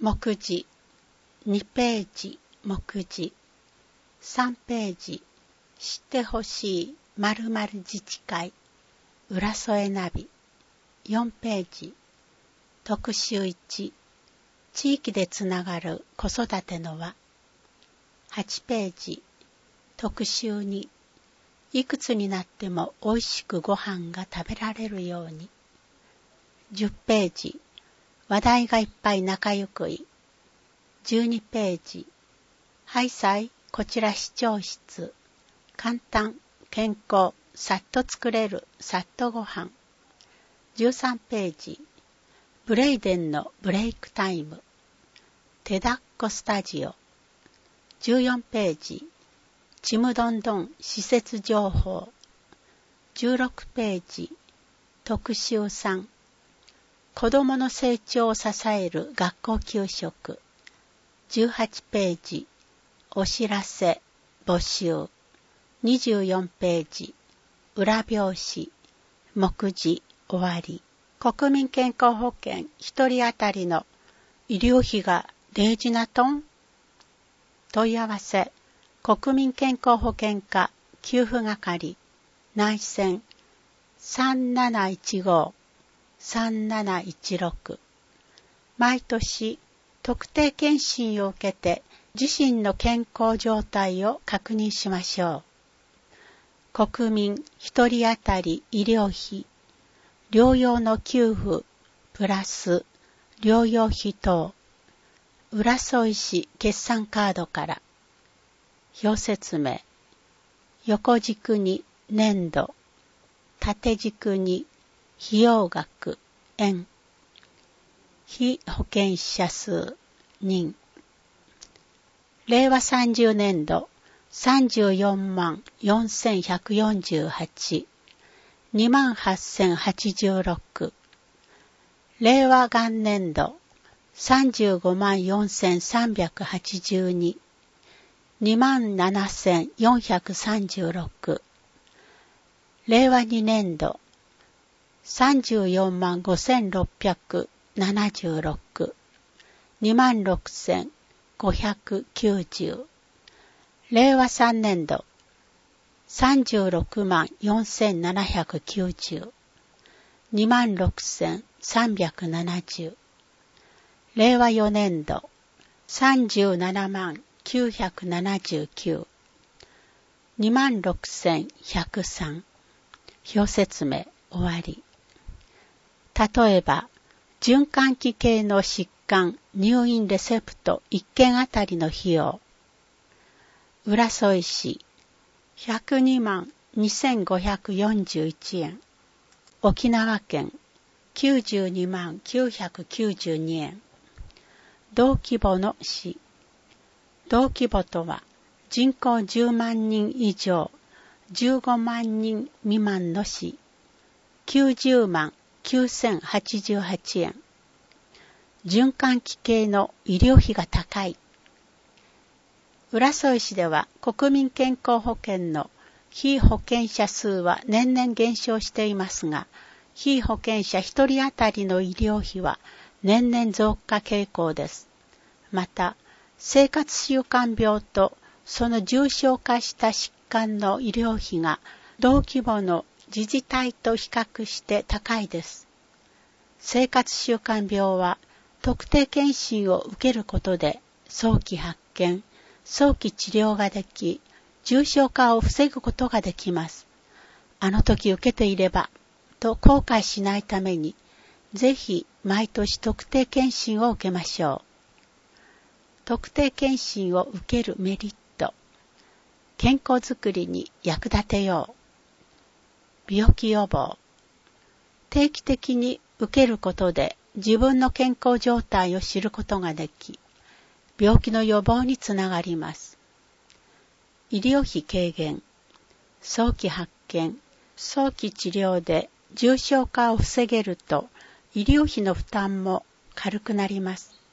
目次2ページ目次3ページ知ってほしい〇〇自治会浦添ナビ4ページ特集1地域でつながる子育ての輪8ページ特集2いくつになってもおいしくご飯が食べられるように10ページ話題がいっぱい仲良くい12ページはいさいこちら視聴室簡単健康さっと作れるさっとご飯13ページブレイデンのブレイクタイム手だっこスタジオ14ページちむどんどん施設情報16ページ特集3子どもの成長を支える学校給食18ページお知らせ募集24ページ裏表紙目次終わり国民健康保険1人当たりの医療費が0時なとん問い合わせ国民健康保険課給付係内線3715-3716毎年特定健診を受けて自身の健康状態を確認しましょう。国民1人当たり医療費、療養の給付プラス療養費等、浦添市決算カードから表説明、横軸に年度、縦軸に費用額、円、被保険者数、人。令和30年度、34万4148、28,086。令和元年度、35万4382、27,436。令和2年度、34万5676、26,590。令和3年度、36万4790、26,370。令和4年度、37万979、26,103。表説明終わり。例えば、循環器系の疾患入院レセプト1件あたりの費用。浦添市102万2541円。沖縄県92万992円。同規模の市。同規模とは人口10万人以上、15万人未満の市。90万9088円。循環器系の医療費が高い。浦添市では国民健康保険の被保険者数は年々減少していますが、被保険者1人当たりの医療費は年々増加傾向です。また、生活習慣病とその重症化した疾患の医療費が同規模の自治体と比較して高いです。生活習慣病は特定健診を受けることで早期発見、早期治療ができ、重症化を防ぐことができます。あの時受けていればと後悔しないために、ぜひ毎年特定健診を受けましょう。特定健診を受けるメリット。健康づくりに役立てよう。病気予防。定期的に受けることで自分の健康状態を知ることができ、病気の予防につながります。医療費軽減。早期発見、早期治療で重症化を防げると医療費の負担も軽くなります。